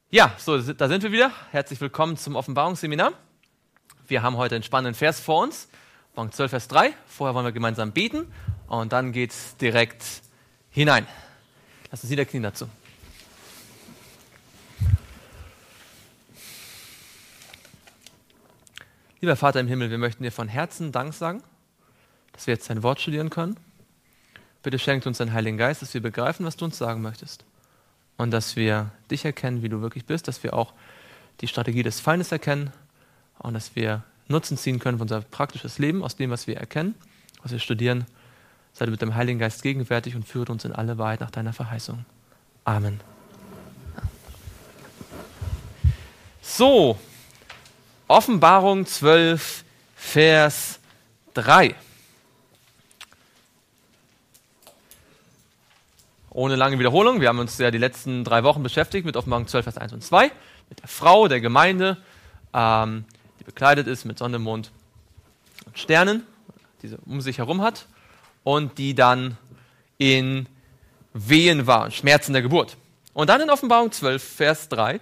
Ja, so, da sind wir wieder. Herzlich willkommen zum Offenbarungsseminar. Wir haben heute einen spannenden Vers vor uns, Offenbarung 12, Vers 3. Vorher wollen wir gemeinsam beten und dann geht es direkt hinein. Lass uns niederknien dazu. Lieber Vater im Himmel, wir möchten dir von Herzen Dank sagen, dass wir jetzt dein Wort studieren können. Bitte schenkt uns deinen Heiligen Geist, dass wir begreifen, was du uns sagen möchtest. Und dass wir dich erkennen, wie du wirklich bist, dass wir auch die Strategie des Feindes erkennen und dass wir Nutzen ziehen können für unser praktisches Leben aus dem, was wir erkennen, was wir studieren. Sei du mit dem Heiligen Geist gegenwärtig und führe uns in alle Wahrheit nach deiner Verheißung. Amen. So, Offenbarung 12, Vers 3. Ohne lange Wiederholung, wir haben uns ja die letzten 3 Wochen beschäftigt mit Offenbarung 12, Vers 1 und 2, mit der Frau der Gemeinde, die bekleidet ist mit Sonne, Mond und Sternen, die sie um sich herum hat und die dann in Wehen war, Schmerzen der Geburt. Und dann in Offenbarung 12, Vers 3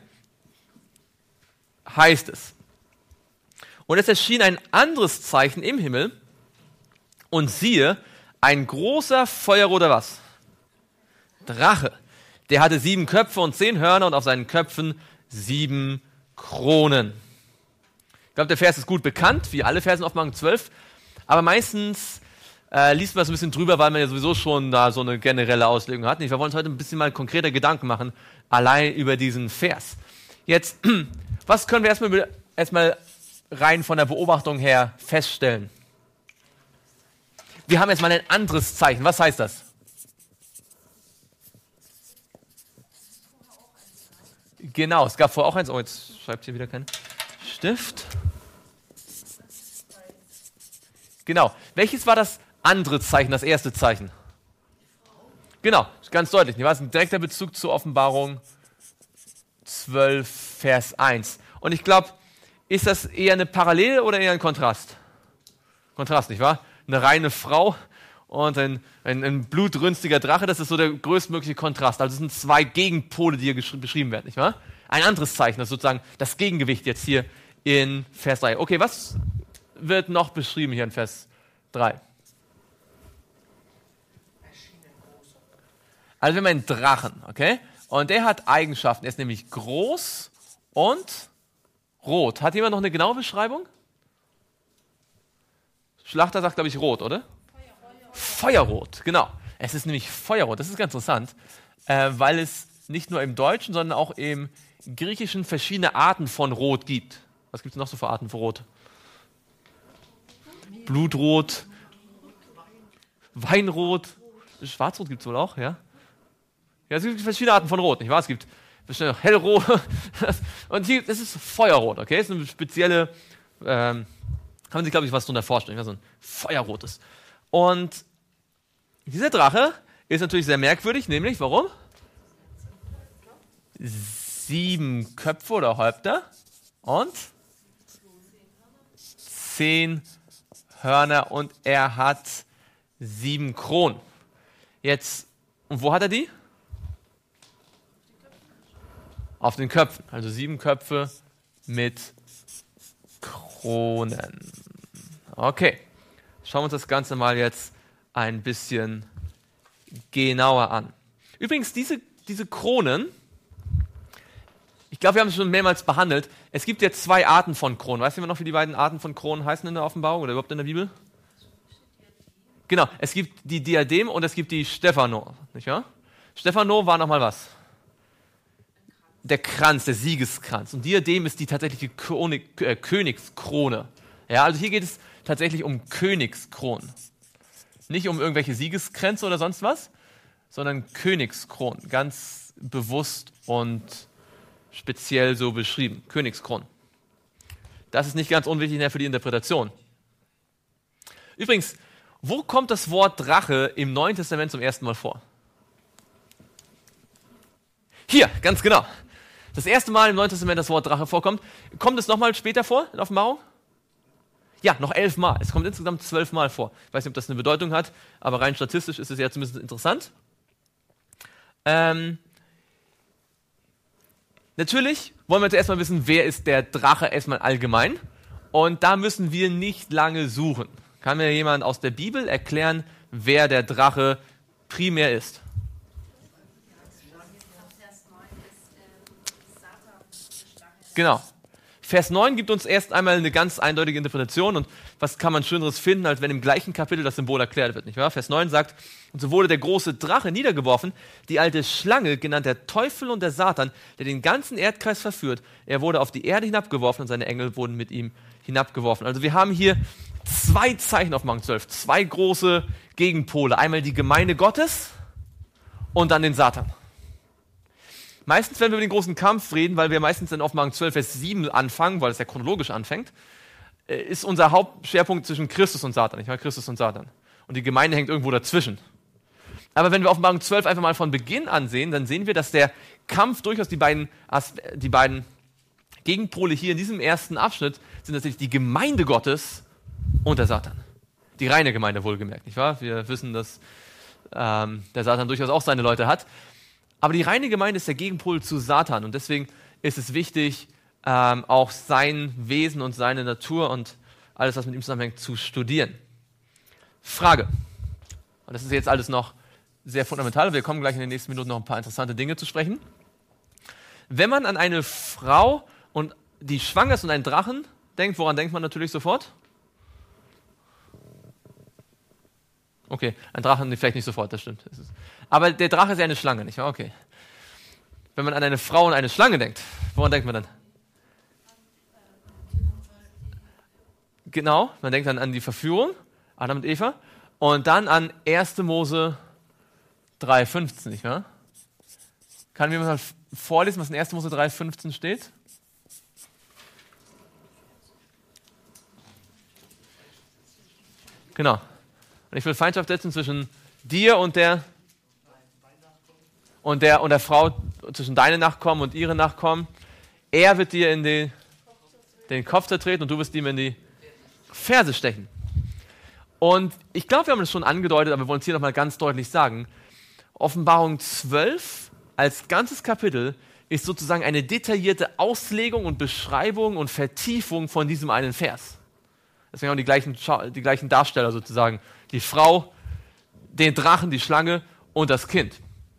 heißt es: Und es erschien ein anderes Zeichen im Himmel und siehe, ein großer feuerroter was? Drache. Der hatte 7 Köpfe und 10 Hörner und auf seinen Köpfen 7 Kronen. Ich glaube, der Vers ist gut bekannt, wie alle Verse in Offenbarung 12, aber meistens liest man so ein bisschen drüber, weil man ja sowieso schon da so eine generelle Auslegung hat. Wir wollen uns heute ein bisschen mal konkreter Gedanken machen, allein über diesen Vers. Jetzt, was können wir erstmal rein von der Beobachtung her feststellen? Wir haben jetzt mal ein anderes Zeichen. Was heißt das? Genau, es gab vorher auch eins. Oh, jetzt schreibt hier wieder kein Stift. Genau. Welches war das andere Zeichen, das erste Zeichen? Genau, ganz deutlich. Das ist ein direkter Bezug zur Offenbarung 12, Vers 1. Und ich glaube, ist das eher eine Parallele oder eher ein Kontrast? Kontrast, nicht wahr? Eine reine Frau und ein blutrünstiger Drache, das ist so der größtmögliche Kontrast. Also es sind 2 Gegenpole, die hier beschrieben werden, nicht wahr? Ein anderes Zeichen, das ist sozusagen das Gegengewicht jetzt hier in Vers 3. Okay, was wird noch beschrieben hier in Vers 3? Also wir haben einen Drachen, okay? Und der hat Eigenschaften. Er ist nämlich groß und rot. Hat jemand noch eine genaue Beschreibung? Schlachter sagt, glaube ich, rot, oder? Feuerrot, genau. Es ist nämlich Feuerrot. Das ist ganz interessant, weil es nicht nur im Deutschen, sondern auch im Griechischen verschiedene Arten von Rot gibt. Was gibt es noch so für Arten von Rot? Blutrot, Weinrot, Schwarzrot gibt es wohl auch, ja? Ja, es gibt verschiedene Arten von Rot, nicht wahr? Es gibt bestimmt hellrot und hier, das ist Feuerrot, okay? Das ist eine spezielle, kann man sich, glaube ich, was darunter vorstellen, so ein feuerrotes. Und dieser Drache ist natürlich sehr merkwürdig, nämlich, warum? 7 Köpfe oder Häupter und 10 Hörner und er hat 7 Kronen. Jetzt, und wo hat er die? Auf den Köpfen, also 7 Köpfe mit Kronen. Okay, schauen wir uns das Ganze mal jetzt ein bisschen genauer an. Übrigens, diese Kronen, ich glaube, wir haben es schon mehrmals behandelt. Es gibt jetzt 2 Arten von Kronen. Weißt du noch, wie die beiden Arten von Kronen heißen in der Offenbarung oder überhaupt in der Bibel? Genau, es gibt die Diadem und es gibt die Stephano, nicht wahr? Stephano war nochmal was? Der Kranz, der Siegeskranz. Und Diadem ist die tatsächliche Königskrone. Ja, also hier geht es tatsächlich um Königskronen. Nicht um irgendwelche Siegeskränze oder sonst was, sondern Königskronen. Ganz bewusst und speziell so beschrieben. Königskronen. Das ist nicht ganz unwichtig für die Interpretation. Übrigens, wo kommt das Wort Drache im Neuen Testament zum ersten Mal vor? Hier, ganz genau. Das erste Mal im Neuen Testament das Wort Drache vorkommt. Kommt es nochmal später vor in Offenbarung? Ja, noch 11 Mal. Es kommt insgesamt 12 Mal vor. Ich weiß nicht, ob das eine Bedeutung hat, aber rein statistisch ist es ja zumindest interessant. Natürlich wollen wir jetzt erstmal wissen, wer ist der Drache erstmal allgemein. Und da müssen wir nicht lange suchen. Kann mir jemand aus der Bibel erklären, wer der Drache primär ist? Genau. Vers 9 gibt uns erst einmal eine ganz eindeutige Interpretation und was kann man Schöneres finden, als wenn im gleichen Kapitel das Symbol erklärt wird, nicht wahr? Vers 9 sagt, und so wurde der große Drache niedergeworfen, die alte Schlange, genannt der Teufel und der Satan, der den ganzen Erdkreis verführt. Er wurde auf die Erde hinabgeworfen und seine Engel wurden mit ihm hinabgeworfen. Also wir haben hier zwei Zeichen auf Offenbarung 12, zwei große Gegenpole. Einmal die Gemeinde Gottes und dann den Satan. Meistens, wenn wir über den großen Kampf reden, weil wir meistens in Offenbarung 12, Vers 7 anfangen, weil es ja chronologisch anfängt, ist unser Hauptschwerpunkt zwischen Christus und Satan, nicht wahr? Christus und Satan. Und die Gemeinde hängt irgendwo dazwischen. Aber wenn wir Offenbarung 12 einfach mal von Beginn an sehen, dann sehen wir, dass der Kampf durchaus die beiden Gegenpole hier in diesem ersten Abschnitt sind natürlich die Gemeinde Gottes und der Satan. Die reine Gemeinde wohlgemerkt, nicht wahr? Wir wissen, dass der Satan durchaus auch seine Leute hat. Aber die reine Gemeinde ist der Gegenpol zu Satan und deswegen ist es wichtig, auch sein Wesen und seine Natur und alles, was mit ihm zusammenhängt, zu studieren. Frage, und das ist jetzt alles noch sehr fundamental, wir kommen gleich in den nächsten Minuten noch ein paar interessante Dinge zu sprechen. Wenn man an eine Frau, die schwanger ist und einen Drachen denkt, woran denkt man natürlich sofort? Okay, ein Drachen vielleicht nicht sofort, das stimmt. Aber der Drache ist ja eine Schlange, nicht wahr? Okay. Wenn man an eine Frau und eine Schlange denkt, woran denkt man dann? Genau, man denkt dann an die Verführung, Adam und Eva, und dann an 1. Mose 3,15, nicht wahr? Kann mir mal vorlesen, was in 1. Mose 3,15 steht? Genau. Und ich will Feindschaft setzen zwischen dir und der Frau, zwischen deinen Nachkommen und ihren Nachkommen. Er wird dir in den Kopf zertreten und du wirst ihm in die Ferse stechen. Und ich glaube, wir haben das schon angedeutet, aber wir wollen es hier nochmal ganz deutlich sagen. Offenbarung 12 als ganzes Kapitel ist sozusagen eine detaillierte Auslegung und Beschreibung und Vertiefung von diesem einen Vers. Deswegen haben die gleichen Darsteller sozusagen. Die Frau, den Drachen, die Schlange und das Kind.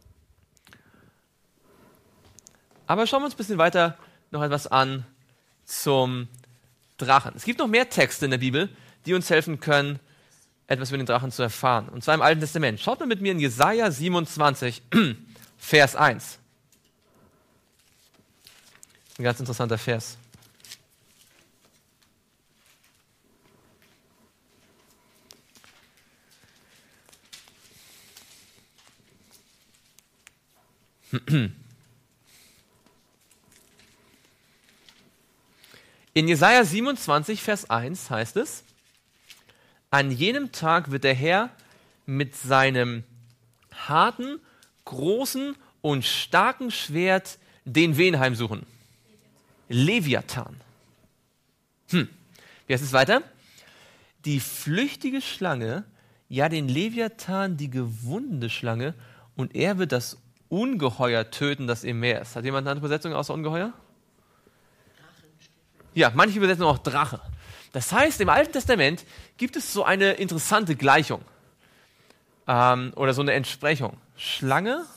Aber schauen wir uns ein bisschen weiter noch etwas an zum Drachen. Es gibt noch mehr Texte in der Bibel, die uns helfen können, etwas über den Drachen zu erfahren. Und zwar im Alten Testament. Schaut mal mit mir in Jesaja 27, Vers 1. Ein ganz interessanter Vers. In Jesaja 27, Vers 1 heißt es, an jenem Tag wird der Herr mit seinem harten, großen und starken Schwert den wen heimsuchen? Leviathan. Wie heißt es weiter? Die flüchtige Schlange, ja den Leviathan, die gewundene Schlange, und er wird das Ungeheuer töten, das im Meer ist. Hat jemand eine andere Übersetzung außer Ungeheuer? Ja, manche übersetzen auch Drache. Das heißt, im Alten Testament gibt es so eine interessante Gleichung oder so eine Entsprechung. Schlange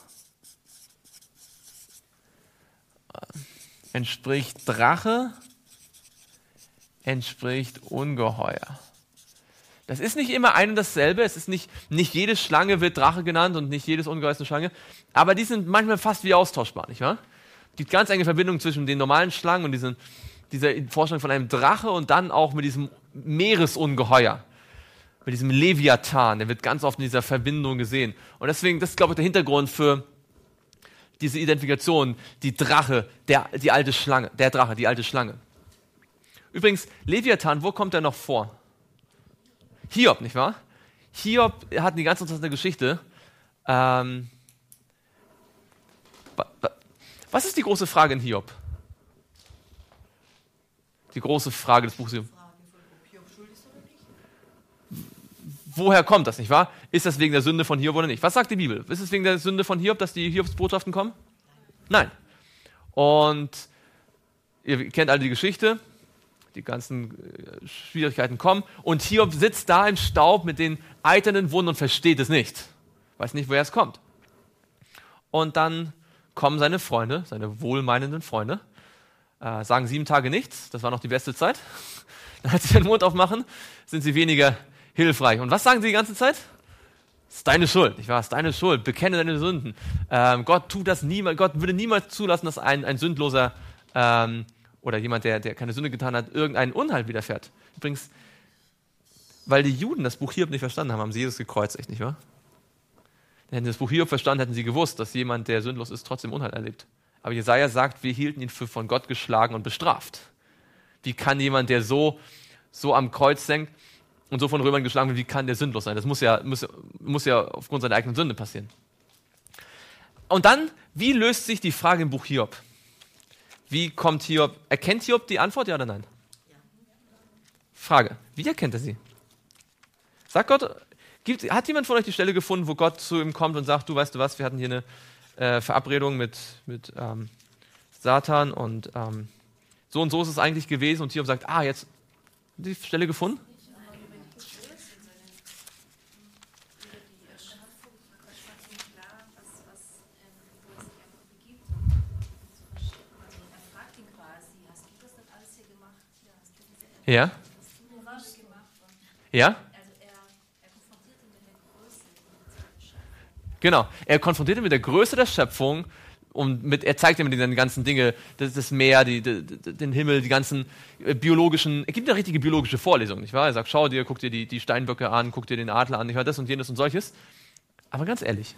entspricht Drache, entspricht Ungeheuer. Das ist nicht immer ein und dasselbe. Es ist nicht jede Schlange wird Drache genannt und nicht jedes Ungeheuer ist eine Schlange. Aber die sind manchmal fast wie austauschbar, nicht wahr? Es gibt ganz enge Verbindungen zwischen den normalen Schlangen und dieser Vorstellung von einem Drache und dann auch mit diesem Meeresungeheuer, mit diesem Leviathan. Der wird ganz oft in dieser Verbindung gesehen. Und deswegen, das ist, glaube ich, der Hintergrund für diese Identifikation, die Drache, die alte Schlange, der Drache, die alte Schlange. Übrigens, Leviathan, wo kommt er noch vor? Hiob, nicht wahr? Hiob hat eine ganz interessante Geschichte. Was ist die große Frage in Hiob? Die große Frage des Buches Hiob. Woher kommt das, nicht wahr? Ist das wegen der Sünde von Hiob oder nicht? Was sagt die Bibel? Ist es wegen der Sünde von Hiob, dass die Hiobs Botschaften kommen? Nein. Und ihr kennt alle die Geschichte, die ganzen Schwierigkeiten kommen und Hiob sitzt da im Staub mit den eiternden Wunden und versteht es nicht. Weiß nicht, woher es kommt. Und dann kommen seine Freunde, seine wohlmeinenden Freunde, sagen 7 Tage nichts, das war noch die beste Zeit. Dann, als sie den Mund aufmachen, sind sie weniger hilfreich. Und was sagen sie die ganze Zeit? Es ist deine Schuld, nicht wahr? Es ist deine Schuld, bekenne deine Sünden. Gott tut das niemals, Gott würde niemals zulassen, dass ein Sündloser oder jemand, der keine Sünde getan hat, irgendeinen Unheil widerfährt. Übrigens, weil die Juden das Buch Hiob nicht verstanden haben, haben sie Jesus gekreuzigt, nicht wahr? Hätten sie das Buch Hiob verstanden, hätten sie gewusst, dass jemand, der sündlos ist, trotzdem Unheil erlebt. Aber Jesaja sagt, wir hielten ihn für von Gott geschlagen und bestraft. Wie kann jemand, der so am Kreuz hängt und so von Römern geschlagen wird, wie kann der sündlos sein? Das muss ja aufgrund seiner eigenen Sünde passieren. Und dann, wie löst sich die Frage im Buch Hiob? Wie kommt Hiob? Erkennt Hiob die Antwort, ja oder nein? Ja. Frage, wie erkennt er sie? Sagt Gott, hat jemand von euch die Stelle gefunden, wo Gott zu ihm kommt und sagt, du weißt du was, wir hatten hier eine Verabredung mit Satan und so ist es eigentlich gewesen und Hiob sagt, jetzt die Stelle gefunden? Ja? Ja? Genau, er konfrontiert ihn mit der Größe der Schöpfung und er zeigt ihm die ganzen Dinge, das Meer, den Himmel, die ganzen biologischen, er gibt eine richtige biologische Vorlesung, nicht wahr? Er sagt, guck dir die Steinböcke an, guck dir den Adler an, ich höre das und jenes und solches. Aber ganz ehrlich,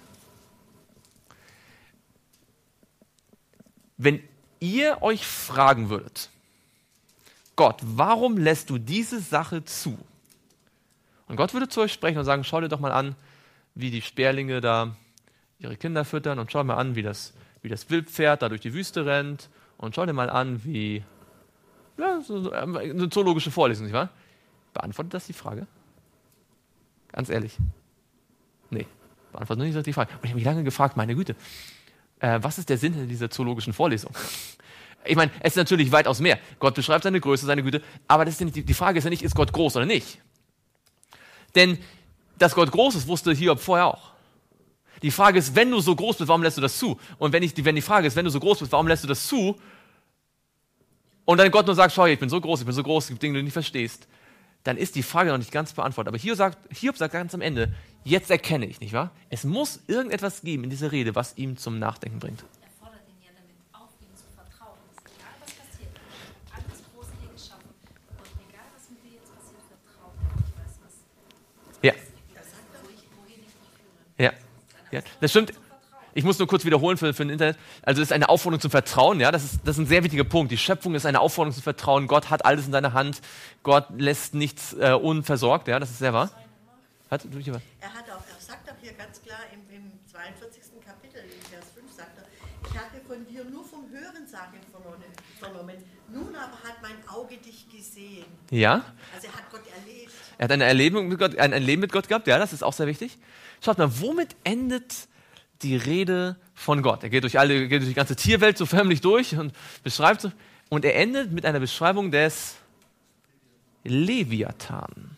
wenn ihr euch fragen würdet, Gott, warum lässt du diese Sache zu? Und Gott würde zu euch sprechen und sagen, schau dir doch mal an, wie die Sperlinge da ihre Kinder füttern und schau mal an, wie das Wildpferd da durch die Wüste rennt und schau dir mal an, wie so eine zoologische Vorlesung, nicht wahr? Beantwortet das die Frage? Ganz ehrlich. Nee, beantwortet nicht die Frage. Und ich habe mich lange gefragt, meine Güte, was ist der Sinn dieser zoologischen Vorlesung? Ich meine, es ist natürlich weitaus mehr. Gott beschreibt seine Größe, seine Güte, aber das ist ja nicht, die Frage ist ja nicht, ist Gott groß oder nicht? Denn, dass Gott groß ist, wusste Hiob vorher auch. Die Frage ist, wenn du so groß bist, warum lässt du das zu? Und wenn die Frage ist, wenn du so groß bist, warum lässt du das zu? Und dann Gott nur sagt, schau, ich bin so groß, es gibt Dinge, die du nicht verstehst, dann ist die Frage noch nicht ganz beantwortet. Aber Hiob sagt ganz am Ende, jetzt erkenne ich, nicht wahr? Es muss irgendetwas geben in dieser Rede, was ihm zum Nachdenken bringt. Ja, das stimmt. Ich muss nur kurz wiederholen für den Internet. Also es ist eine Aufforderung zum Vertrauen. Ja, das ist ein sehr wichtiger Punkt. Die Schöpfung ist eine Aufforderung zum Vertrauen. Gott hat alles in seiner Hand. Gott lässt nichts unversorgt. Ja, das ist sehr wahr. Er sagt auch hier ganz klar im 42. Kapitel, in Vers 5 sagt er, ich hatte von dir nur vom Hörensagen vernommen. Nun aber hat mein Auge dich gesehen. Ja. Also er hat Gott erlebt. Er hat ein Leben mit Gott gehabt. Ja, das ist auch sehr wichtig. Schaut mal, womit endet die Rede von Gott? Er geht durch die ganze Tierwelt so förmlich durch und beschreibt so. Und er endet mit einer Beschreibung des Leviathan.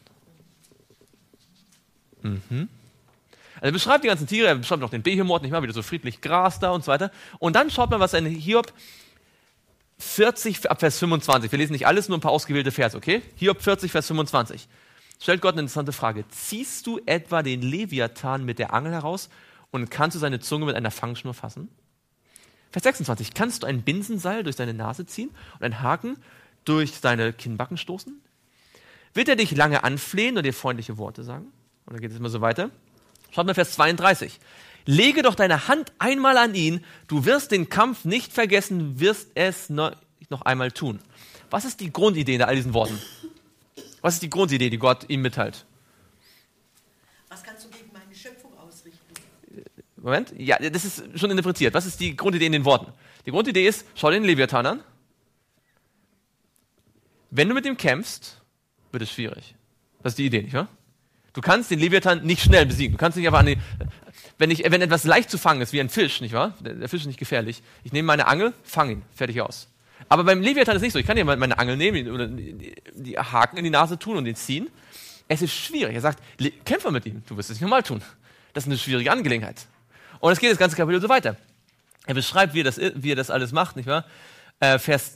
Also er beschreibt die ganzen Tiere, er beschreibt noch den Behemoth, nicht mal, wieder so friedlich Gras da und so weiter. Und dann schaut mal, was in Hiob 40, ab Vers 25, wir lesen nicht alles, nur ein paar ausgewählte Verse, okay? Hiob 40, Vers 25. Stellt Gott eine interessante Frage. Ziehst du etwa den Leviathan mit der Angel heraus und kannst du seine Zunge mit einer Fangschnur fassen? Vers 26. Kannst du ein Binsenseil durch seine Nase ziehen und einen Haken durch seine Kinnbacken stoßen? Wird er dich lange anflehen und dir freundliche Worte sagen? Und dann geht es immer so weiter. Schaut mal Vers 32. Lege doch deine Hand einmal an ihn, du wirst den Kampf nicht vergessen, wirst es noch einmal tun. Was ist die Grundidee in all diesen Worten? Was ist die Grundidee, die Gott ihm mitteilt? Was kannst du gegen meine Schöpfung ausrichten? Moment, ja, das ist schon interpretiert. Was ist die Grundidee in den Worten? Die Grundidee ist, schau dir den Leviathan an. Wenn du mit ihm kämpfst, wird es schwierig. Das ist die Idee, nicht wahr? Du kannst den Leviathan nicht schnell besiegen. Du kannst nicht einfach wenn etwas leicht zu fangen ist, wie ein Fisch, nicht wahr? Der Fisch ist nicht gefährlich. Ich nehme meine Angel, fange ihn, fertig aus. Aber beim Leviathan ist es nicht so. Ich kann ja meine Angel nehmen oder die Haken in die Nase tun und den ziehen. Es ist schwierig. Er sagt, kämpfe mit ihm. Du wirst es nicht normal tun. Das ist eine schwierige Angelegenheit. Und es geht das ganze Kapitel so weiter. Er beschreibt, wie er das alles macht, nicht wahr? Vers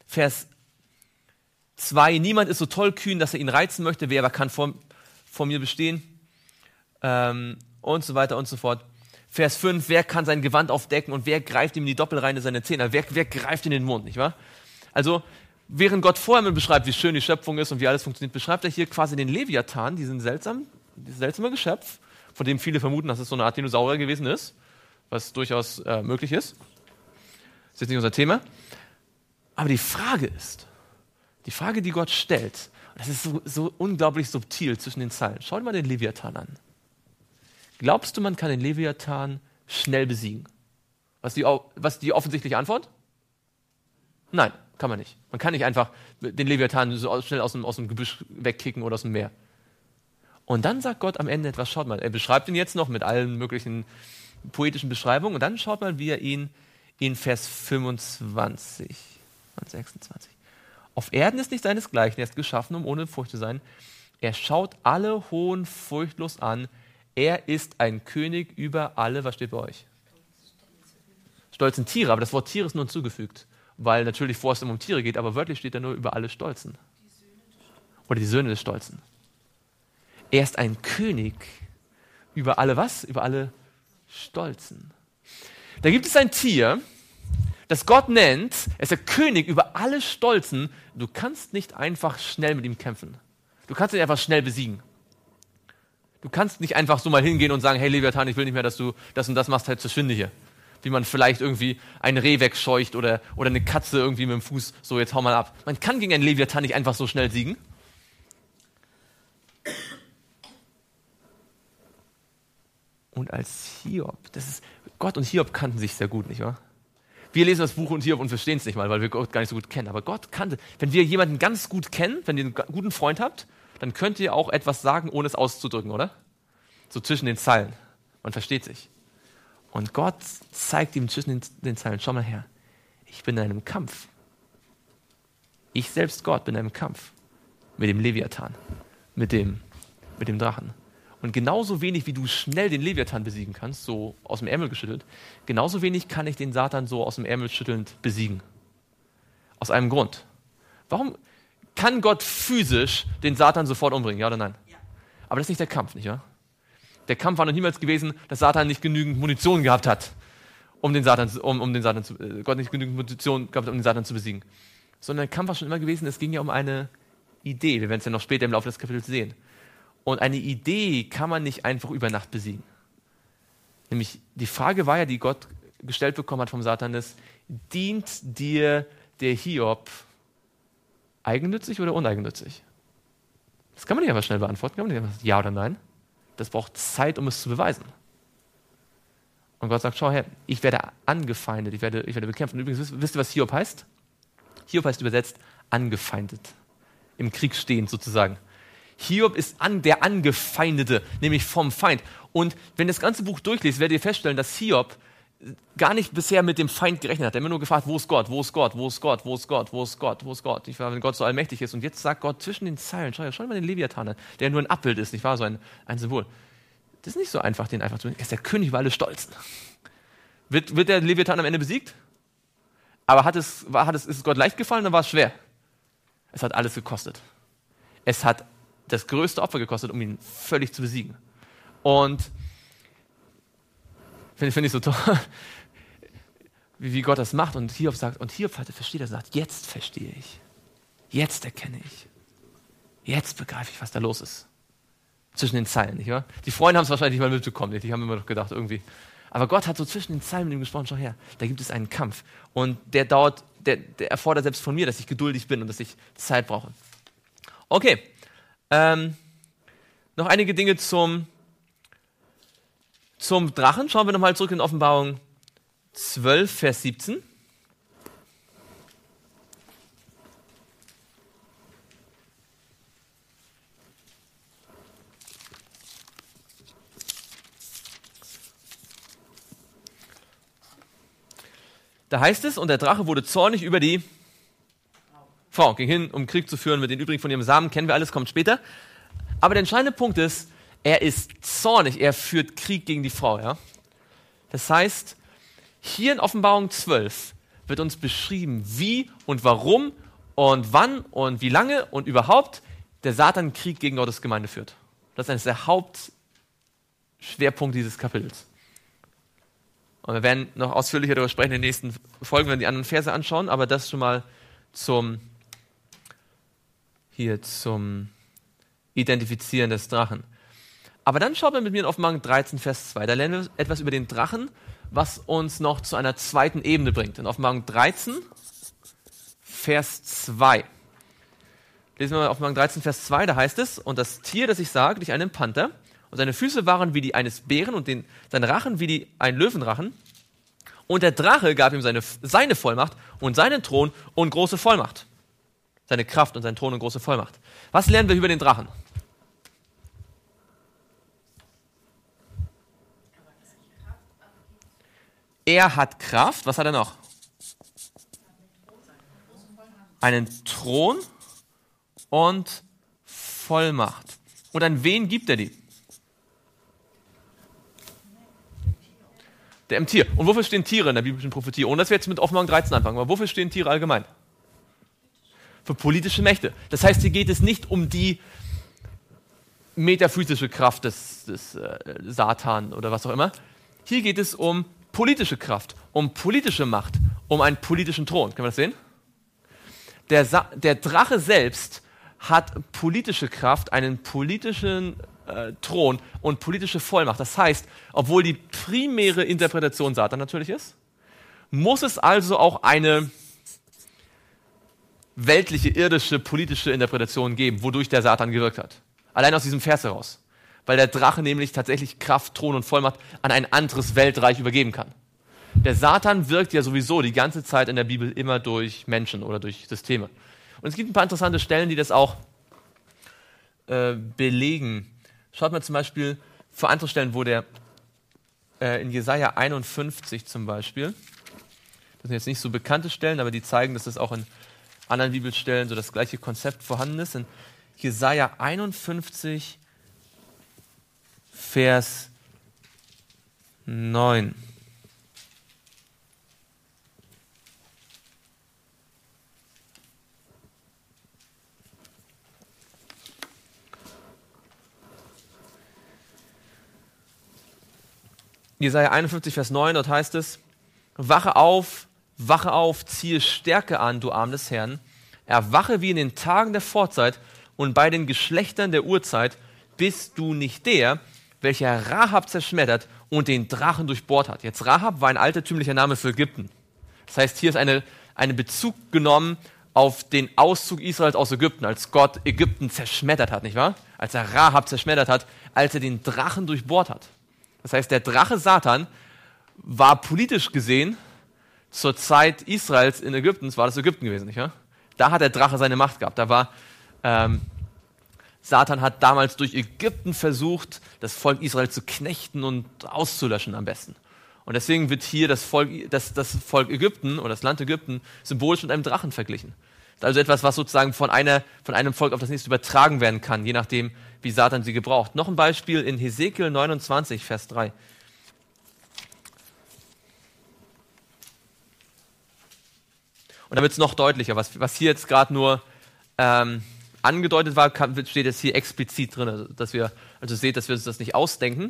2, niemand ist so tollkühn, dass er ihn reizen möchte, wer aber kann vor mir bestehen? Und so weiter und so fort. Vers 5, wer kann sein Gewand aufdecken und wer greift ihm in die Doppelreine seiner Zähne? Wer greift in den Mund, nicht wahr? Also, während Gott vorher beschreibt, wie schön die Schöpfung ist und wie alles funktioniert, beschreibt er hier quasi den Leviathan, dieses seltsame Geschöpf, von dem viele vermuten, dass es so eine Art Dinosaurier gewesen ist, was durchaus möglich ist. Das ist jetzt nicht unser Thema. Aber die Frage, die Gott stellt, und das ist so unglaublich subtil zwischen den Zeilen. Schau dir mal den Leviathan an. Glaubst du, man kann den Leviathan schnell besiegen? Was die offensichtliche Antwort? Nein, kann man nicht. Man kann nicht einfach den Leviathan so schnell aus dem Gebüsch wegkicken oder aus dem Meer. Und dann sagt Gott am Ende etwas, schaut mal, er beschreibt ihn jetzt noch mit allen möglichen poetischen Beschreibungen und dann schaut mal, wie er ihn in Vers 25 und 26. Auf Erden ist nicht seinesgleichen, er ist geschaffen, um ohne Furcht zu sein. Er schaut alle hohen furchtlos an. Er ist ein König über alle, was steht bei euch? Stolzen Tiere, aber das Wort Tiere ist nur hinzugefügt, weil natürlich vorher es um Tiere geht, aber wörtlich steht da nur über alle Stolzen. Oder die Söhne des Stolzen. Er ist ein König über alle was? Über alle Stolzen. Da gibt es ein Tier, das Gott nennt, er ist der König über alle Stolzen. Du kannst nicht einfach schnell mit ihm kämpfen. Du kannst ihn einfach schnell besiegen. Du kannst nicht einfach so mal hingehen und sagen, hey Leviathan, ich will nicht mehr, dass du das und das machst, halt verschwinde hier. Wie man vielleicht irgendwie ein Reh wegscheucht oder eine Katze irgendwie mit dem Fuß, so jetzt hau mal ab. Man kann gegen einen Leviathan nicht einfach so schnell siegen. Und als Hiob, Gott und Hiob kannten sich sehr gut, nicht wahr? Wir lesen das Buch und Hiob und verstehen es nicht mal, weil wir Gott gar nicht so gut kennen. Aber Gott kannte, wenn wir jemanden ganz gut kennen, wenn ihr einen guten Freund habt, dann könnt ihr auch etwas sagen, ohne es auszudrücken, oder? So zwischen den Zeilen. Man versteht sich. Und Gott zeigt ihm zwischen den Zeilen, schau mal her, ich bin in einem Kampf. Ich selbst, Gott, bin in einem Kampf mit dem Leviathan, mit dem Drachen. Und genauso wenig, wie du schnell den Leviathan besiegen kannst, so aus dem Ärmel geschüttelt, genauso wenig kann ich den Satan so aus dem Ärmel schüttelnd besiegen. Aus einem Grund. Warum kann Gott physisch den Satan sofort umbringen, ja oder nein? Ja. Aber das ist nicht der Kampf, nicht wahr? Der Kampf war noch niemals gewesen, dass Satan nicht genügend Munition gehabt hat, Gott nicht genügend Munition gehabt hat, um den Satan zu besiegen. Sondern der Kampf war schon immer gewesen, es ging ja um eine Idee. Wir werden es ja noch später im Laufe des Kapitels sehen. Und eine Idee kann man nicht einfach über Nacht besiegen. Nämlich die Frage war ja, die Gott gestellt bekommen hat vom Satan, ist, dient dir der Hiob eigennützig oder uneigennützig? Das kann man nicht einfach schnell beantworten. Kann man nicht einfach ja oder nein. Das braucht Zeit, um es zu beweisen. Und Gott sagt, schau her, ich werde angefeindet, ich werde bekämpft. Und übrigens, wisst ihr, was Hiob heißt? Hiob heißt übersetzt angefeindet. Im Krieg stehend sozusagen. Hiob ist der Angefeindete, nämlich vom Feind. Und wenn ihr das ganze Buch durchliest, werdet ihr feststellen, dass Hiob gar nicht bisher mit dem Feind gerechnet hat. Er hat immer nur gefragt, wo ist Gott, wo ist Gott, wo ist Gott, wo ist Gott, wo ist Gott, wo ist Gott. Ich war, wenn Gott so allmächtig ist. Und jetzt sagt Gott zwischen den Zeilen, schau dir mal den Leviathan an, der nur ein Abbild ist, nicht wahr, so ein Symbol. Das ist nicht so einfach, den einfach zu nehmen. Er ist der König über alle Stolzen. Wird der Leviathan am Ende besiegt? Aber ist es Gott leicht gefallen oder war es schwer? Es hat alles gekostet. Es hat das größte Opfer gekostet, um ihn völlig zu besiegen. Und finde ich so toll, wie Gott das macht. Und Hiob versteht er, sagt, jetzt verstehe ich. Jetzt erkenne ich. Jetzt begreife ich, was da los ist. Zwischen den Zeilen, nicht wahr? Die Freunde haben es wahrscheinlich nicht mal mitbekommen. Die haben immer noch gedacht, irgendwie. Aber Gott hat so zwischen den Zeilen mit ihm gesprochen, schau her, da gibt es einen Kampf. Und der erfordert selbst von mir, dass ich geduldig bin und dass ich Zeit brauche. Okay. Noch einige Dinge zum Drachen. Schauen wir nochmal zurück in Offenbarung 12, Vers 17. Da heißt es, und der Drache wurde zornig über die Frau, ging hin, um Krieg zu führen mit den übrigen von ihrem Samen, kennen wir alles, kommt später. Aber der entscheidende Punkt ist, er ist zornig, er führt Krieg gegen die Frau. Ja? Das heißt, hier in Offenbarung 12 wird uns beschrieben, wie und warum und wann und wie lange und überhaupt der Satan Krieg gegen Gottes Gemeinde führt. Das ist eines der Hauptschwerpunkte dieses Kapitels. Und wir werden noch ausführlicher darüber sprechen in den nächsten Folgen, wenn wir die anderen Verse anschauen, aber das schon mal zum Identifizieren des Drachen. Aber dann schaut man mit mir in Offenbarung 13, Vers 2. Da lernen wir etwas über den Drachen, was uns noch zu einer zweiten Ebene bringt. In Offenbarung 13, Vers 2. Lesen wir mal Offenbarung 13, Vers 2, da heißt es, und das Tier, das ich sah, glich einem Panther, und seine Füße waren wie die eines Bären und seine Rachen wie ein Löwenrachen. Und der Drache gab ihm seine Vollmacht und seinen Thron und große Vollmacht. Seine Kraft und seinen Thron und große Vollmacht. Was lernen wir über den Drachen? Er hat Kraft. Was hat er noch? Einen Thron und Vollmacht. Und an wen gibt er die? Dem Tier. Und wofür stehen Tiere in der biblischen Prophetie? Ohne dass wir jetzt mit Offenbarung 13 anfangen. Aber wofür stehen Tiere allgemein? Für politische Mächte. Das heißt, hier geht es nicht um die metaphysische Kraft des Satan oder was auch immer. Hier geht es um politische Kraft, um politische Macht, um einen politischen Thron. Können wir das sehen? Der Drache selbst hat politische Kraft, einen politischen Thron und politische Vollmacht. Das heißt, obwohl die primäre Interpretation Satan natürlich ist, muss es also auch eine weltliche, irdische, politische Interpretation geben, wodurch der Satan gewirkt hat. Allein aus diesem Vers heraus. Weil der Drache nämlich tatsächlich Kraft, Thron und Vollmacht an ein anderes Weltreich übergeben kann. Der Satan wirkt ja sowieso die ganze Zeit in der Bibel immer durch Menschen oder durch Systeme. Und es gibt ein paar interessante Stellen, die das auch belegen. Schaut mal zum Beispiel für andere Stellen, wo der in Jesaja 51 zum Beispiel, das sind jetzt nicht so bekannte Stellen, aber die zeigen, dass das auch in anderen Bibelstellen so das gleiche Konzept vorhanden ist. In Jesaja 51, Vers 9. Jesaja 51, Vers 9, dort heißt es, wache auf, ziehe Stärke an, du Arm des Herrn, erwache wie in den Tagen der Vorzeit und bei den Geschlechtern der Urzeit, bist du nicht der, welcher Rahab zerschmettert und den Drachen durchbohrt hat. Jetzt Rahab war ein altertümlicher Name für Ägypten. Das heißt, hier ist eine Bezug genommen auf den Auszug Israels aus Ägypten, als Gott Ägypten zerschmettert hat, nicht wahr? Als er Rahab zerschmettert hat, als er den Drachen durchbohrt hat. Das heißt, der Drache Satan war politisch gesehen zur Zeit Israels in Ägypten, war das Ägypten gewesen, nicht wahr? Da hat der Drache seine Macht gehabt. Da war Satan hat damals durch Ägypten versucht, das Volk Israel zu knechten und auszulöschen am besten. Und deswegen wird hier das Volk Ägypten oder das Land Ägypten symbolisch mit einem Drachen verglichen. Das ist also etwas, was sozusagen von einem Volk auf das nächste übertragen werden kann, je nachdem, wie Satan sie gebraucht. Noch ein Beispiel in Hesekiel 29, Vers 3. Und da wird es noch deutlicher, was hier jetzt gerade nur angedeutet war, steht jetzt hier explizit drin, dass wir also seht, dass wir uns das nicht ausdenken.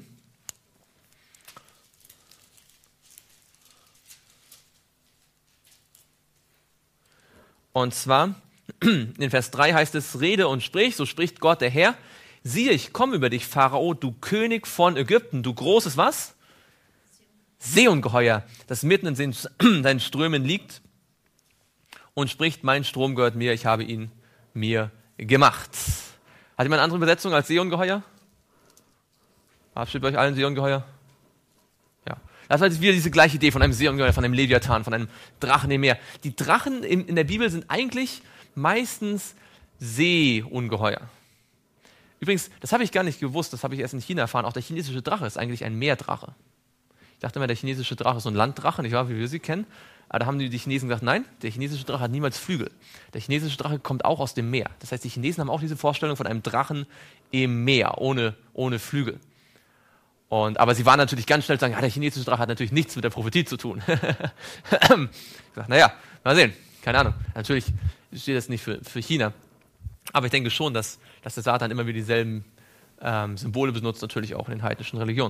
Und zwar, in Vers 3 heißt es, rede und sprich, so spricht Gott der Herr, siehe, ich komme über dich, Pharao, du König von Ägypten, du großes was? Seeungeheuer, das mitten in deinen Strömen liegt und spricht, mein Strom gehört mir, ich habe ihn mir gemacht. Hat jemand eine andere Übersetzung als Seeungeheuer? Steht bei euch allen Seeungeheuer? Ja. Das ist wieder diese gleiche Idee von einem Seeungeheuer, von einem Leviathan, von einem Drachen im Meer. Die Drachen in der Bibel sind eigentlich meistens Seeungeheuer. Übrigens, das habe ich gar nicht gewusst, das habe ich erst in China erfahren, auch der chinesische Drache ist eigentlich ein Meerdrache. Ich dachte immer, der chinesische Drache ist so ein Landdrache, nicht wahr, wie wir sie kennen. Aber da haben die Chinesen gesagt, nein, der chinesische Drache hat niemals Flügel. Der chinesische Drache kommt auch aus dem Meer. Das heißt, die Chinesen haben auch diese Vorstellung von einem Drachen im Meer, ohne Flügel. Aber sie waren natürlich ganz schnell zu sagen, ja, der chinesische Drache hat natürlich nichts mit der Prophetie zu tun. Ich sage, naja, mal sehen, keine Ahnung. Natürlich steht das nicht für China. Aber ich denke schon, dass der Satan immer wieder dieselben Symbole benutzt, natürlich auch in den heidnischen Religionen.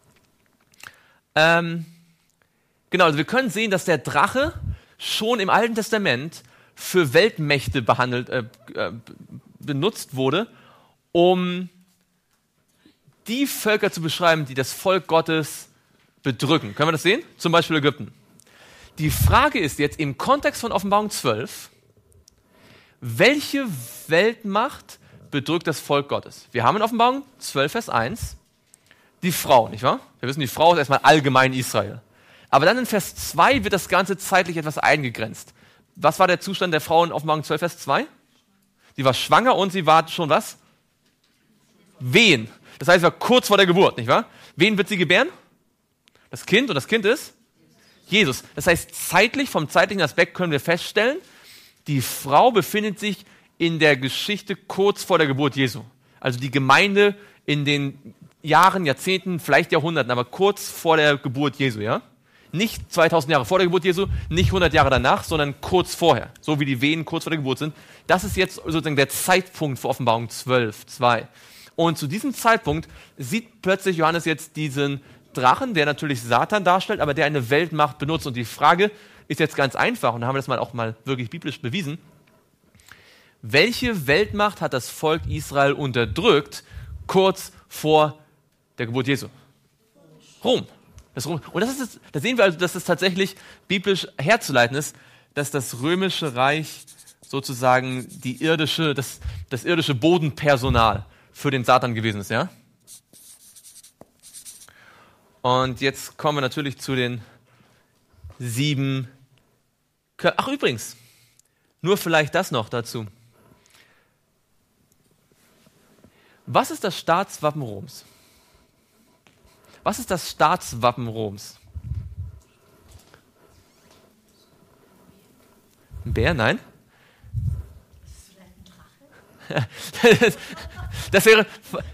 Genau, also wir können sehen, dass der Drache schon im Alten Testament für Weltmächte benutzt wurde, um die Völker zu beschreiben, die das Volk Gottes bedrücken. Können wir das sehen? Zum Beispiel Ägypten. Die Frage ist jetzt im Kontext von Offenbarung 12, welche Weltmacht bedrückt das Volk Gottes? Wir haben in Offenbarung 12, Vers 1 die Frau, nicht wahr? Wir wissen, die Frau ist erstmal allgemein Israel. Aber dann in Vers 2 wird das Ganze zeitlich etwas eingegrenzt. Was war der Zustand der Frau in Offenbarung 12, Vers 2? Sie war schwanger und sie war schon was? Wehen. Das heißt, sie war kurz vor der Geburt, nicht wahr? Wen wird sie gebären? Das Kind, und das Kind ist? Jesus. Das heißt, vom zeitlichen Aspekt können wir feststellen, die Frau befindet sich in der Geschichte kurz vor der Geburt Jesu. Also die Gemeinde in den Jahren, Jahrzehnten, vielleicht Jahrhunderten, aber kurz vor der Geburt Jesu, ja? Nicht 2000 Jahre vor der Geburt Jesu, nicht 100 Jahre danach, sondern kurz vorher. So wie die Wehen kurz vor der Geburt sind. Das ist jetzt sozusagen der Zeitpunkt für Offenbarung 12, 2. Und zu diesem Zeitpunkt sieht plötzlich Johannes jetzt diesen Drachen, der natürlich Satan darstellt, aber der eine Weltmacht benutzt. Und die Frage ist jetzt ganz einfach, und da haben wir das auch mal wirklich biblisch bewiesen. Welche Weltmacht hat das Volk Israel unterdrückt, kurz vor der Geburt Jesu? Rom. Und da sehen wir also, dass es tatsächlich biblisch herzuleiten ist, dass das römische Reich sozusagen das irdische Bodenpersonal für den Satan gewesen ist, ja? Und jetzt kommen wir natürlich zu den 7 Ach, übrigens, nur vielleicht das noch dazu. Was ist das Staatswappen Roms? Was ist das Staatswappen Roms? Ein Bär? Nein? Das wäre...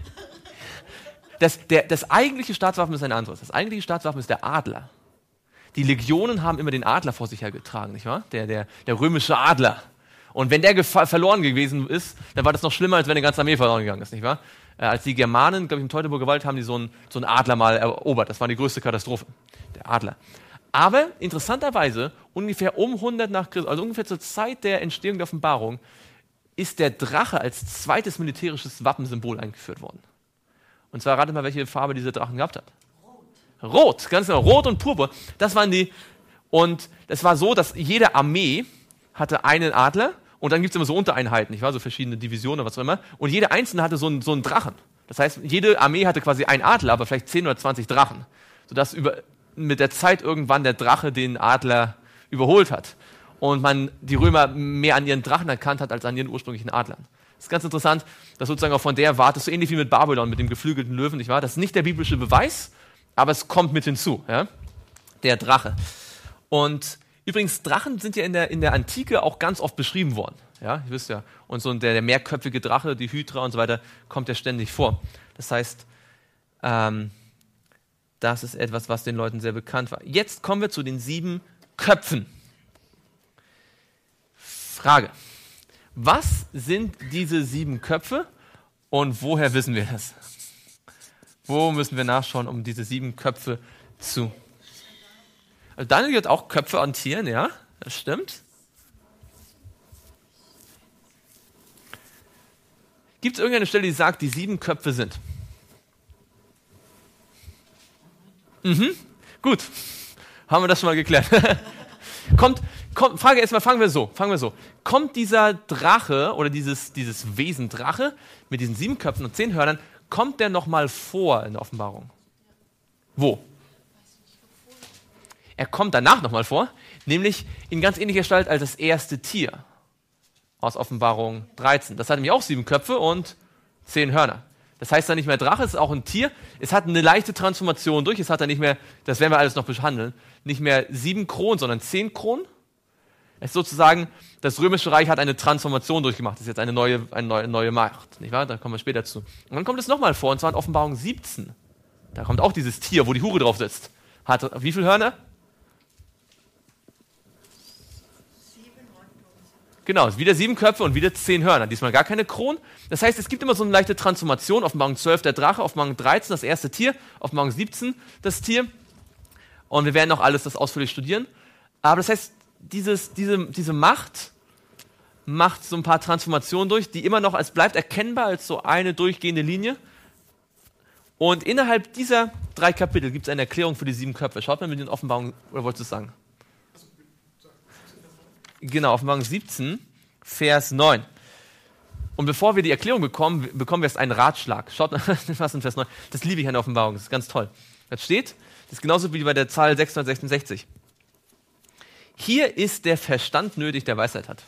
Das eigentliche Staatswappen ist ein anderes. Das eigentliche Staatswappen ist der Adler. Die Legionen haben immer den Adler vor sich hergetragen, nicht wahr? Der römische Adler. Und wenn der verloren gewesen ist, dann war das noch schlimmer, als wenn eine ganze Armee verloren gegangen ist, nicht wahr? Als die Germanen, glaube ich, im Teutoburger Wald haben die so einen Adler mal erobert. Das war die größte Katastrophe, der Adler. Aber interessanterweise, ungefähr um 100 nach Christus, also ungefähr zur Zeit der Entstehung der Offenbarung, ist der Drache als zweites militärisches Wappensymbol eingeführt worden. Und zwar rate mal, welche Farbe dieser Drachen gehabt hat. Rot, ganz genau. Rot und Purpur. Das waren die. Und es war so, dass jede Armee hatte einen Adler und dann gibt es immer so Untereinheiten, nicht wahr? So verschiedene Divisionen oder was auch immer. Und jede einzelne hatte so einen Drachen. Das heißt, jede Armee hatte quasi einen Adler, aber vielleicht 10 oder 20 Drachen. Sodass mit der Zeit irgendwann der Drache den Adler überholt hat. Und man die Römer mehr an ihren Drachen erkannt hat, als an ihren ursprünglichen Adlern. Das ist ganz interessant, dass sozusagen auch von der Warte, so ähnlich wie mit Babylon, mit dem geflügelten Löwen, nicht wahr? Das ist nicht der biblische Beweis, aber es kommt mit hinzu, ja? Der Drache. Und übrigens, Drachen sind ja in der Antike auch ganz oft beschrieben worden. Ja, ihr wisst ja. Und so der mehrköpfige Drache, die Hydra und so weiter, kommt ja ständig vor. Das heißt, das ist etwas, was den Leuten sehr bekannt war. Jetzt kommen wir zu den 7 Köpfen. Frage. Was sind diese 7 Köpfe und woher wissen wir das? Wo müssen wir nachschauen, um diese 7 Köpfe zu... Also Daniel hat auch Köpfe an Tieren, ja, das stimmt. Gibt es irgendeine Stelle, die sagt, die 7 Köpfe sind? Gut, haben wir das schon mal geklärt. Fangen wir so. Kommt dieser Drache oder dieses Wesen Drache mit diesen 7 Köpfen und 10 Hörnern, kommt der nochmal vor in der Offenbarung? Wo? Er kommt danach nochmal vor, nämlich in ganz ähnlicher Gestalt als das erste Tier aus Offenbarung 13. Das hat nämlich auch 7 Köpfe und 10 Hörner. Das heißt dann nicht mehr Drache, es ist auch ein Tier. Es hat eine leichte Transformation durch, es hat dann nicht mehr, das werden wir alles noch behandeln, nicht mehr 7 Kronen, sondern 10 Kronen. Es ist sozusagen, das Römische Reich hat eine Transformation durchgemacht. Das ist jetzt eine neue Macht. Nicht wahr? Da kommen wir später zu. Und dann kommt es nochmal vor, und zwar in Offenbarung 17. Da kommt auch dieses Tier, wo die Hure drauf sitzt. Hat wie viele Hörner? 7 Genau, wieder 7 Köpfe und wieder 10 Hörner. Diesmal gar keine Kronen. Das heißt, es gibt immer so eine leichte Transformation. Offenbarung 12 der Drache, Offenbarung 13 das erste Tier, Offenbarung 17 das Tier. Und wir werden auch alles das ausführlich studieren. Aber das heißt, diese Macht macht so ein paar Transformationen durch, die immer noch, es bleibt erkennbar als so eine durchgehende Linie. Und innerhalb dieser 3 Kapitel gibt es eine Erklärung für die 7 Köpfe. Schaut mal mit den Offenbarungen, oder wolltest du es sagen? Genau, Offenbarung 17, Vers 9. Und bevor wir die Erklärung bekommen wir erst einen Ratschlag. Schaut mal, was in Vers 9. Das liebe ich an der Offenbarung, das ist ganz toll. Das steht, das ist genauso wie bei der Zahl 666. Hier ist der Verstand nötig, der Weisheit hat.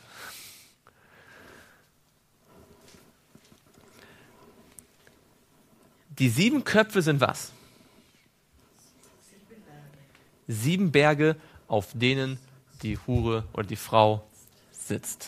Die 7 Köpfe sind was? 7 Berge, auf denen die Hure oder die Frau sitzt.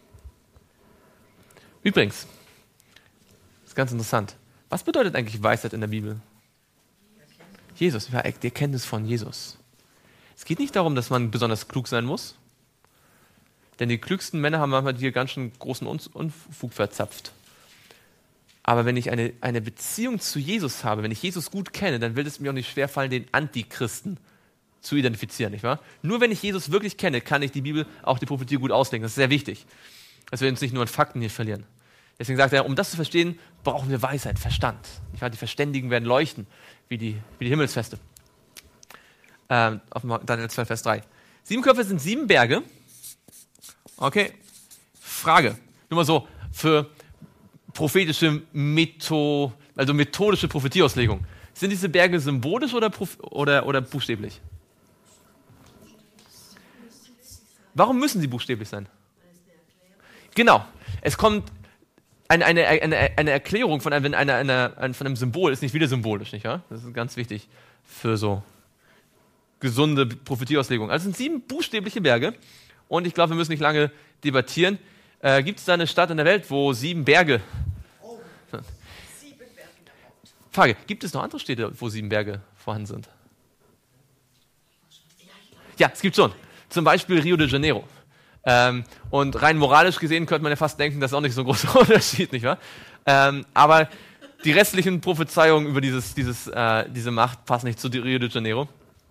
Übrigens, das ist ganz interessant. Was bedeutet eigentlich Weisheit in der Bibel? Jesus, die Erkenntnis von Jesus. Es geht nicht darum, dass man besonders klug sein muss, denn die klügsten Männer haben manchmal hier ganz schön großen Unfug verzapft. Aber wenn ich eine Beziehung zu Jesus habe, wenn ich Jesus gut kenne, dann wird es mir auch nicht schwerfallen, den Antichristen zu identifizieren, nicht wahr? Nur wenn ich Jesus wirklich kenne, kann ich die Bibel, auch die Prophetie gut auslegen. Das ist sehr wichtig, dass wir uns nicht nur in Fakten hier verlieren. Deswegen sagt er, um das zu verstehen, brauchen wir Weisheit, Verstand. Nicht wahr? Die Verständigen werden leuchten, wie die Himmelsfeste. Auf Daniel 12, Vers 3. 7 Köpfe sind 7 Berge. Okay. Frage. Nur mal so, für prophetische methodische Prophetieauslegung. Sind diese Berge symbolisch oder buchstäblich? Warum müssen sie buchstäblich sein? Genau. Es kommt eine Erklärung von einem Symbol, ist nicht wieder symbolisch, nicht wahr? Das ist ganz wichtig für so gesunde Prophetieauslegung. Also es sind 7 buchstäbliche Berge und ich glaube, wir müssen nicht lange debattieren. Gibt es da eine Stadt in der Welt, wo 7 Berge... Frage, gibt es noch andere Städte, wo 7 Berge vorhanden sind? Ja, es gibt schon. Zum Beispiel Rio de Janeiro. Und rein moralisch gesehen könnte man ja fast denken, das ist auch nicht so ein großer Unterschied, nicht wahr? Aber die restlichen Prophezeiungen über diese Macht passen nicht zu Rio de Janeiro.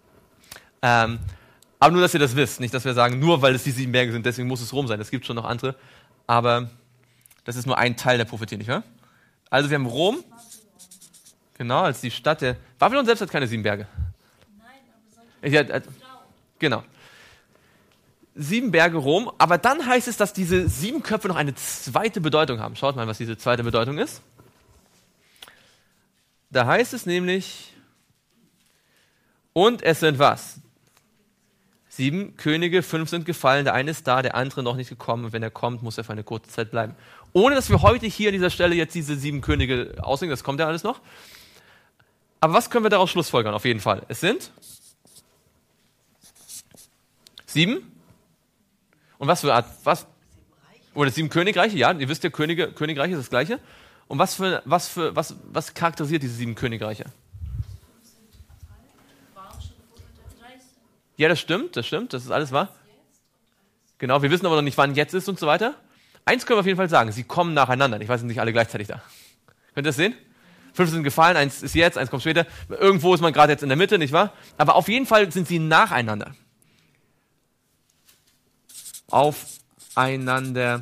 Aber nur, dass ihr das wisst. Nicht, dass wir sagen, nur weil es die 7 Berge sind, deswegen muss es Rom sein. Es gibt schon noch andere. Aber das ist nur ein Teil der Prophetie, nicht wahr? Also wir haben Rom, genau, als die Stadt der... Babylon selbst hat keine 7 Berge. Nein, aber genau. 7 Berge Rom, aber dann heißt es, dass diese 7 Köpfe noch eine zweite Bedeutung haben. Schaut mal, was diese zweite Bedeutung ist. Da heißt es nämlich, und es sind was? 7 Könige, 5 sind gefallen, der eine ist da, der andere noch nicht gekommen, und wenn er kommt, muss er für eine kurze Zeit bleiben. Ohne, dass wir heute hier an dieser Stelle jetzt diese 7 Könige auslegen, das kommt ja alles noch. Aber was können wir daraus schlussfolgern? Auf jeden Fall. Es sind 7. Und was für Art? Was? Oder 7 Königreiche? Ja, ihr wisst ja, Königreiche ist das Gleiche. Und was charakterisiert diese 7 Königreiche? Ja, das stimmt, das ist alles wahr. Genau, wir wissen aber noch nicht, wann jetzt ist und so weiter. Eins können wir auf jeden Fall sagen, sie kommen nacheinander. Ich weiß nicht alle gleichzeitig da. Könnt ihr das sehen? 5 sind gefallen, 1 ist jetzt, 1 kommt später. Irgendwo ist man gerade jetzt in der Mitte, nicht wahr? Aber auf jeden Fall sind sie nacheinander. Aufeinander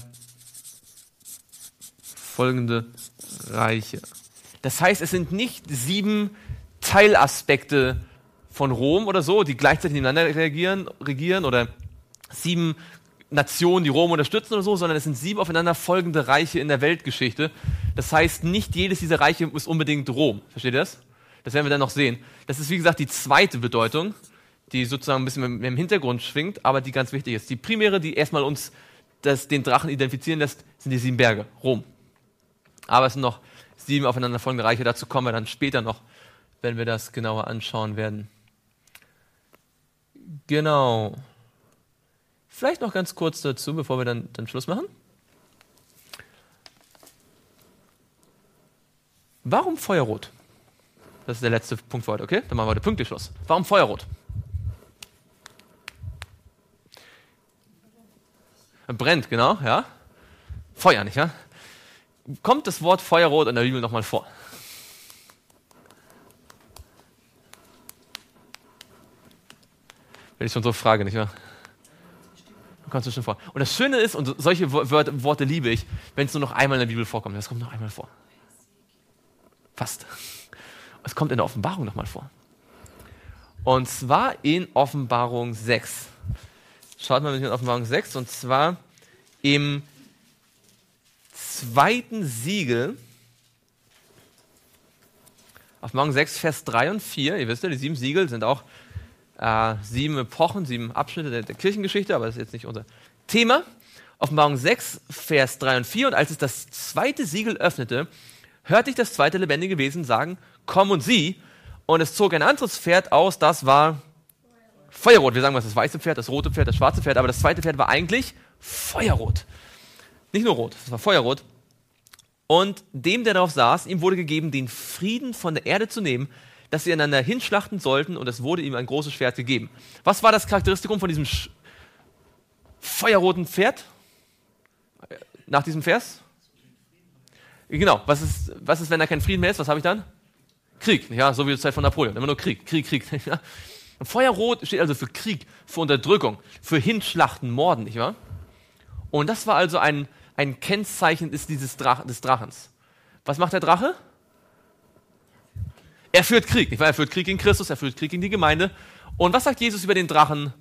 folgende Reiche. Das heißt, es sind nicht 7 Teilaspekte von Rom oder so, die gleichzeitig nebeneinander regieren oder 7 Nationen, die Rom unterstützen oder so, sondern es sind 7 aufeinander folgende Reiche in der Weltgeschichte. Das heißt, nicht jedes dieser Reiche ist unbedingt Rom. Versteht ihr das? Das werden wir dann noch sehen. Das ist, wie gesagt, die zweite Bedeutung, die sozusagen ein bisschen im Hintergrund schwingt, aber die ganz wichtig ist. Die primäre, die erstmal uns den Drachen identifizieren lässt, sind die 7 Berge, Rom. Aber es sind noch 7 aufeinander folgende Reiche. Dazu kommen wir dann später noch, wenn wir das genauer anschauen werden. Genau. Vielleicht noch ganz kurz dazu, bevor wir dann Schluss machen. Warum Feuerrot? Das ist der letzte Punkt für heute, okay? Dann machen wir heute pünktlich Schluss. Warum Feuerrot? Brennt, genau, ja. Feuer, nicht wahr? Kommt das Wort Feuerrot in der Bibel nochmal vor? Wenn ich schon so frage, nicht wahr? Kommt es schon vor. Und das Schöne ist, und solche Worte liebe ich, wenn es nur noch einmal in der Bibel vorkommt. Das kommt noch einmal vor. Fast. Es kommt in der Offenbarung nochmal vor. Und zwar in Offenbarung 6. Schaut mal mit mir in Offenbarung 6, und zwar im 2. Siegel. Offenbarung 6, Vers 3 und 4. Ihr wisst ja, die 7 Siegel sind auch 7 Epochen, 7 Abschnitte der Kirchengeschichte, aber das ist jetzt nicht unser Thema. Offenbarung 6, Vers 3 und 4. Und als es das 2. Siegel öffnete, hörte ich das 2. lebendige Wesen sagen, komm und sieh. Und es zog ein anderes Pferd aus, das war Feuerrot. Wir sagen mal, das weiße Pferd, das rote Pferd, das schwarze Pferd, aber das 2. Pferd war eigentlich Feuerrot. Nicht nur rot, es war Feuerrot. Und dem, der darauf saß, ihm wurde gegeben, den Frieden von der Erde zu nehmen, dass sie einander hinschlachten sollten, und es wurde ihm ein großes Schwert gegeben. Was war das Charakteristikum von diesem feuerroten Pferd? Nach diesem Vers? Genau, was ist, wenn da kein Frieden mehr ist? Was habe ich dann? Krieg, ja, so wie die Zeit von Napoleon. Immer nur Krieg. Ja? Und Feuerrot steht also für Krieg, für Unterdrückung, für Hinschlachten, Morden, nicht wahr? Und das war also ein Kennzeichen des Drachens. Was macht der Drache? Er führt Krieg, nicht wahr? Er führt Krieg gegen Christus, er führt Krieg gegen die Gemeinde. Und was sagt Jesus über den Drachen,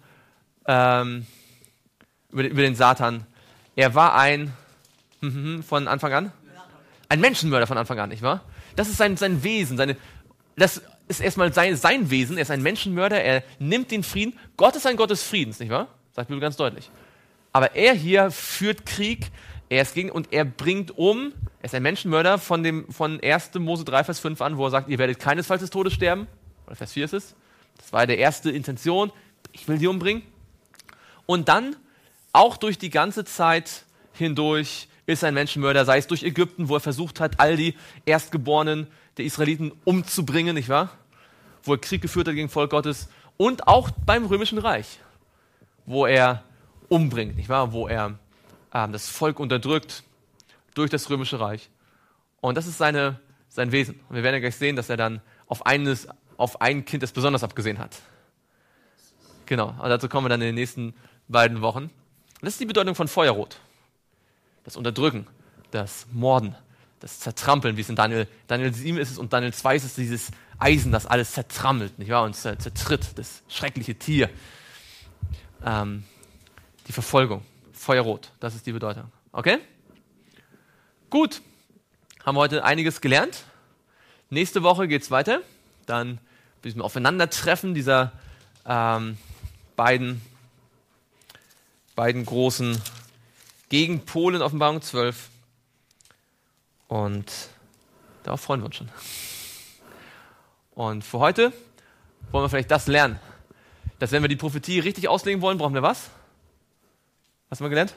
über den Satan? Er war von Anfang an? Ein Menschenmörder von Anfang an, nicht wahr? Das ist sein Wesen, das ist erstmal sein Wesen, er ist ein Menschenmörder, er nimmt den Frieden. Gott ist ein Gott des Friedens, nicht wahr? Sagt die Bibel ganz deutlich. Aber er hier führt Krieg, und er bringt um, er ist ein Menschenmörder von 1. Mose 3, Vers 5 an, wo er sagt, ihr werdet keinesfalls des Todes sterben. Oder Vers 4 ist es. Das war der erste Intention, ich will die umbringen. Und dann, auch durch die ganze Zeit hindurch, ist ein Menschenmörder, sei es durch Ägypten, wo er versucht hat, all die Erstgeborenen der Israeliten umzubringen, nicht wahr? Wo er Krieg geführt hat gegen Volk Gottes. Und auch beim Römischen Reich, wo er umbringt, nicht wahr? Wo er das Volk unterdrückt durch das Römische Reich. Und das ist sein Wesen. Und wir werden ja gleich sehen, dass er dann auf ein Kind das besonders abgesehen hat. Genau, und dazu kommen wir dann in den nächsten beiden Wochen. Und das ist die Bedeutung von Feuerrot. Das Unterdrücken, das Morden, das Zertrampeln, wie es in Daniel 7 ist es, und Daniel 2 ist es dieses Eisen, das alles zertrammelt, nicht wahr? Und zertritt, das schreckliche Tier. Die Verfolgung, Feuerrot, das ist die Bedeutung. Okay? Gut, haben wir heute einiges gelernt. Nächste Woche geht es weiter. Dann diesem Aufeinandertreffen dieser beiden großen Gegenpole in Offenbarung 12. Und darauf freuen wir uns schon. Und für heute wollen wir vielleicht das lernen, dass wenn wir die Prophetie richtig auslegen wollen, brauchen wir was? Was haben wir gelernt?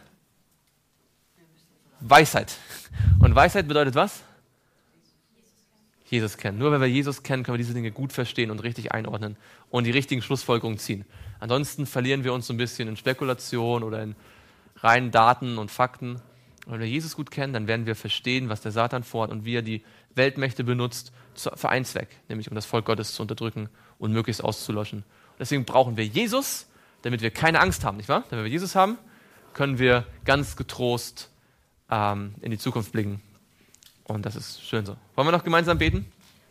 Weisheit. Und Weisheit bedeutet was? Jesus kennen. Nur wenn wir Jesus kennen, können wir diese Dinge gut verstehen und richtig einordnen und die richtigen Schlussfolgerungen ziehen. Ansonsten verlieren wir uns so ein bisschen in Spekulation oder in reinen Daten und Fakten. Und wenn wir Jesus gut kennen, dann werden wir verstehen, was der Satan vorhat und wie er die Weltmächte benutzt für einen Zweck, nämlich um das Volk Gottes zu unterdrücken und möglichst auszulöschen. Und deswegen brauchen wir Jesus, damit wir keine Angst haben, nicht wahr? Denn wenn wir Jesus haben, können wir ganz getrost in die Zukunft blicken. Und das ist schön so. Wollen wir noch gemeinsam beten?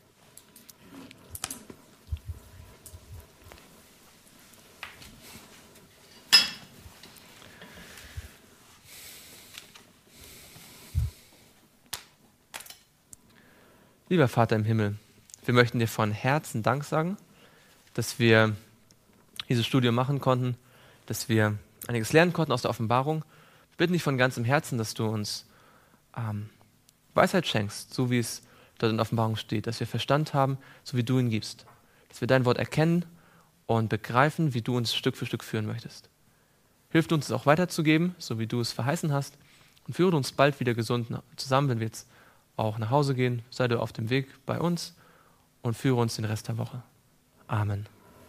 Lieber Vater im Himmel, wir möchten dir von Herzen Dank sagen, dass wir dieses Studium machen konnten, dass wir einiges lernen konnten aus der Offenbarung. Wir bitten dich von ganzem Herzen, dass du uns Weisheit schenkst, so wie es dort in der Offenbarung steht, dass wir Verstand haben, so wie du ihn gibst, dass wir dein Wort erkennen und begreifen, wie du uns Stück für Stück führen möchtest. Hilf uns es auch weiterzugeben, so wie du es verheißen hast, und führe uns bald wieder gesund zusammen, wenn wir jetzt auch nach Hause gehen. Sei du auf dem Weg bei uns und führe uns den Rest der Woche. Amen.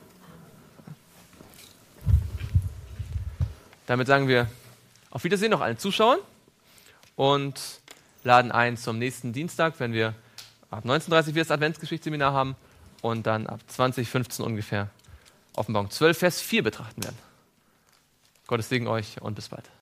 Damit sagen wir auf Wiedersehen noch allen Zuschauern und laden ein zum nächsten Dienstag, wenn wir ab 19:30 Uhr das Adventsgeschichtsseminar haben und dann ab 20:15 ungefähr Offenbarung 12, Vers 4 betrachten werden. Gottes Segen euch und bis bald.